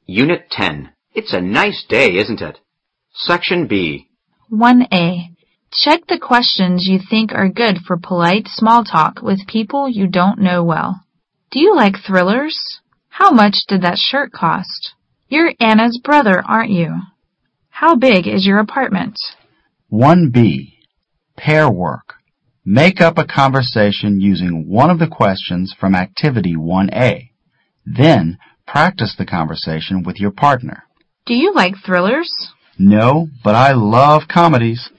Unit 10. It's a nice day, isn't it? Section B. 1A. Check the questions you think are good for polite small talk with people you don't know well. Do you like thrillers? How much did that shirt cost? You're Anna's brother, aren't you? How big is your apartment? 1B. Pair work. Make up a conversation using one of the questions from Activity 1A. Then, practice the conversation with your partner. Do you like thrillers? No, but I love comedies.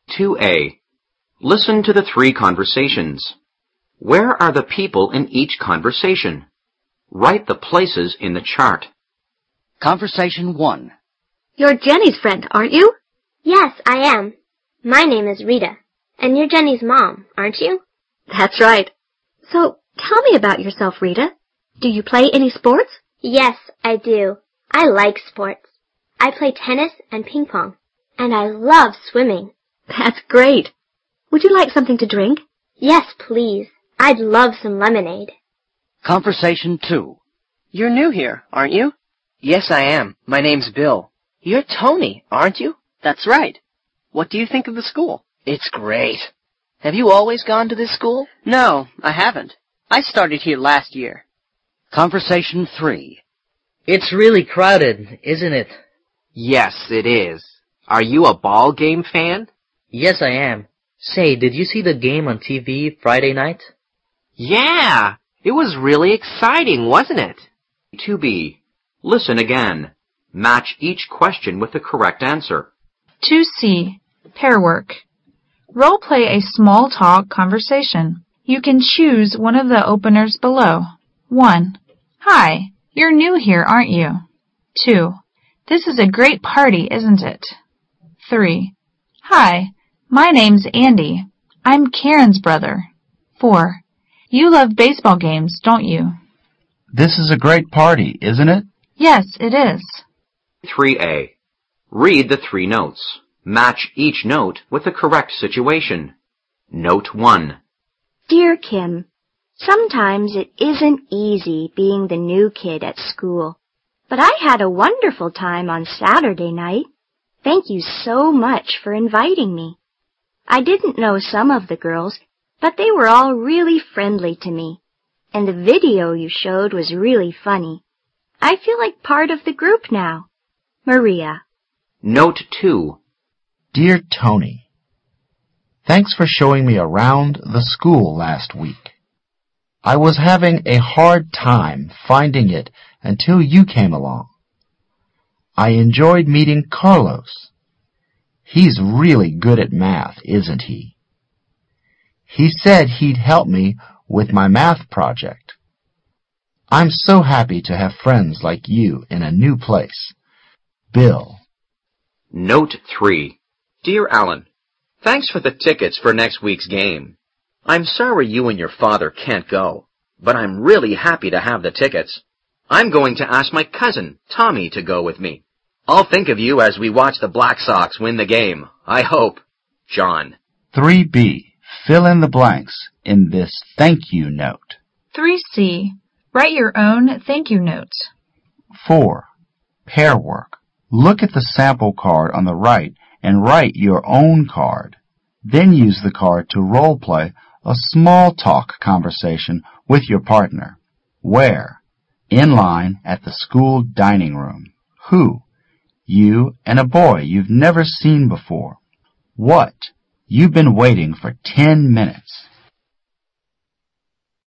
2A. Listen to the three conversations. Where are the people in each conversation? Write the places in the chart. Conversation 1. You're Jenny's friend, aren't you? Yes, I am. My name is Rita, and you're Jenny's mom, aren't you? That's right. So, tell me about yourself, Rita. Do you play any sports? Yes, I do. I like sports. I play tennis and ping pong, and I love swimming. That's great. Would you like something to drink? Yes, please. I'd love some lemonade. Conversation 2. You're new here, aren't you? Yes, I am. My name's Bill. You're Tony, aren't you? That's right. What do you think of the school? It's great. Have you always gone to this school? No, I haven't. I started here last year. Conversation 3. It's really crowded, isn't it? Yes, it is. Are you a ball game fan? Yes, I am. Say, did you see the game on TV Friday night? Yeah, it was really exciting, wasn't it? 2B. Listen again. Match each question with the correct answer. 2C. Pair work. Role play a small talk conversation. You can choose one of the openers below. 1. Hi, you're new here, aren't you? 2. This is a great party, isn't it? 3. Hi, my name's Andy. I'm Karen's brother. 4. You love baseball games, don't you? This is a great party, isn't it? Yes, it is. 3A. Read the three notes. Match each note with the correct situation. Note 1. Dear Kim, sometimes it isn't easy being the new kid at school, but I had a wonderful time on Saturday night. Thank you so much for inviting me. I didn't know some of the girls, but they were all really friendly to me, and the video you showed was really funny. I feel like part of the group now. Maria. Note 2. Dear Tony, thanks for showing me around the school last week. I was having a hard time finding it until you came along. I enjoyed meeting Carlos. He's really good at math, isn't he? He said he'd help me with my math project. I'm so happy to have friends like you in a new place. Bill. Note 3. Dear Alan, thanks for the tickets for next week's game. I'm sorry you and your father can't go, but I'm really happy to have the tickets. I'm going to ask my cousin, Tommy, to go with me. I'll think of you as we watch the Black Sox win the game. I hope. John. 3B. Fill in the blanks in this thank you note. 3C. Write your own thank you note. 4. Pair work. Look at the sample card on the right and write your own card. Then use the card to role play a small talk conversation with your partner. Where? In line at the school dining room. Who? You and a boy you've never seen before. What? You've been waiting for 10 minutes.